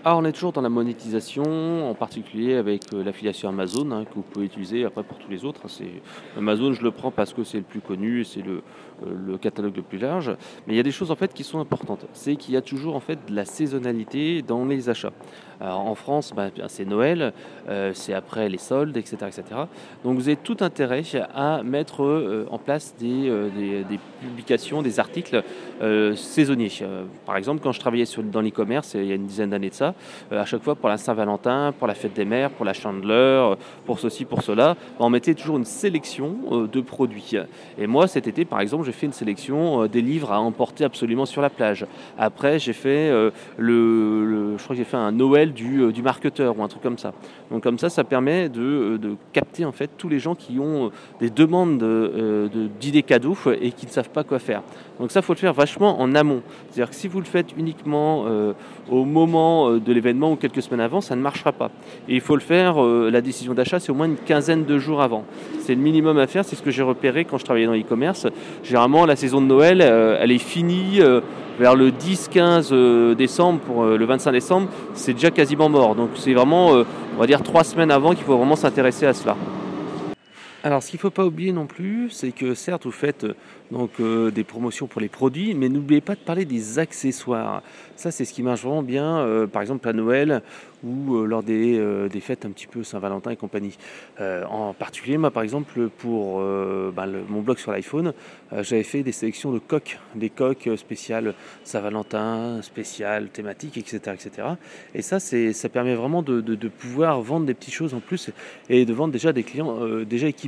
Ah, on est toujours dans la monétisation, en particulier avec, l'affiliation Amazon, hein, que vous pouvez utiliser après pour tous les autres, hein. C'est Amazon, je le prends parce que c'est le plus connu et c'est le catalogue le plus large. Mais il y a des choses en fait qui sont importantes. C'est qu'il y a toujours en fait de la saisonnalité dans les achats. Alors en France, bien, c'est Noël, c'est après les soldes et cetera et cetera. Donc vous avez tout intérêt à mettre, en place des publications, des articles, saisonniers. Par exemple, quand je travaillais dans l'e-commerce, il y a une dizaine d'années de ça, à chaque fois pour la Saint-Valentin, pour la fête des mères, pour la Chandeleur, pour ceci, pour cela, on mettait toujours une sélection de produits. Et moi, cet été, par exemple, j'ai fait une sélection des livres à emporter absolument sur la plage. Après, j'ai fait je crois que j'ai fait un Noël du marketeur ou un truc comme ça. Donc comme ça permet de capter en fait tous les gens qui ont des demandes d'idées cadeaux et qui ne savent pas quoi faire. Donc ça, faut le faire vachement en amont. C'est-à-dire que si vous le faites uniquement au moment de l'événement ou quelques semaines avant, ça ne marchera pas. Et il faut le faire, la décision d'achat, c'est au moins une quinzaine de jours avant. C'est le minimum à faire, c'est ce que j'ai repéré quand je travaillais dans l'e-commerce. Généralement, la saison de Noël, elle est finie vers le 10-15 décembre, pour le 25 décembre, c'est déjà quasiment mort. Donc c'est vraiment, on va dire, 3 semaines avant qu'il faut vraiment s'intéresser à cela. Alors, ce qu'il ne faut pas oublier non plus, c'est que certes, vous faites des promotions pour les produits, mais n'oubliez pas de parler des accessoires. Ça, c'est ce qui marche vraiment bien, par exemple à Noël ou lors des fêtes un petit peu Saint-Valentin et compagnie. En particulier, moi, par exemple, pour mon blog sur l'iPhone, j'avais fait des sélections de coques, des coques spéciales Saint-Valentin, spéciales thématiques, etc., etc. Et ça permet vraiment de pouvoir vendre des petites choses en plus et de vendre déjà des clients déjà équipés.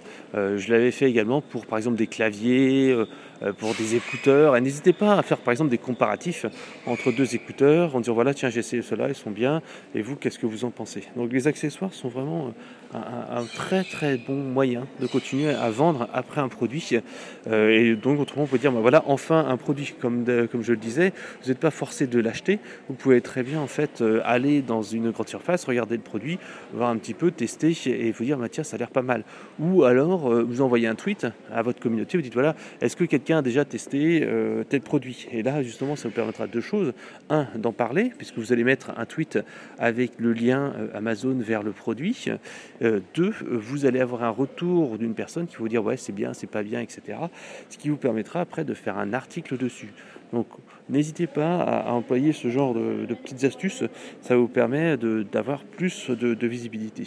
Je l'avais fait également pour par exemple des claviers, pour des écouteurs. Et n'hésitez pas à faire par exemple des comparatifs entre deux écouteurs en disant voilà, tiens, j'ai essayé ceux-là, ils sont bien, et vous, qu'est-ce que vous en pensez? Donc les accessoires sont vraiment un très très bon moyen de continuer à vendre après un produit. Et donc autrement on peut dire voilà, enfin un produit, comme je le disais, vous n'êtes pas forcé de l'acheter, vous pouvez très bien en fait aller dans une grande surface, regarder le produit, voir un petit peu, tester et vous dire tiens, ça a l'air pas mal. Ou alors vous envoyez un tweet à votre communauté, vous dites voilà, est-ce que quelqu'un a déjà testé tel produit? Et là justement ça vous permettra deux choses. Un, d'en parler, puisque vous allez mettre un tweet avec le lien Amazon vers le produit. Deux, vous allez avoir un retour d'une personne qui va vous dire ouais, c'est bien, c'est pas bien, etc. Ce qui vous permettra après de faire un article dessus. Donc n'hésitez pas à employer ce genre de petites astuces, ça vous permet d'avoir plus de visibilité.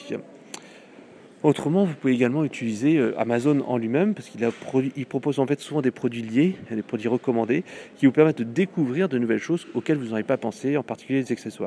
Autrement, vous pouvez également utiliser Amazon en lui-même, parce il propose en fait souvent des produits liés, des produits recommandés, qui vous permettent de découvrir de nouvelles choses auxquelles vous n'aurez pas pensé, en particulier les accessoires.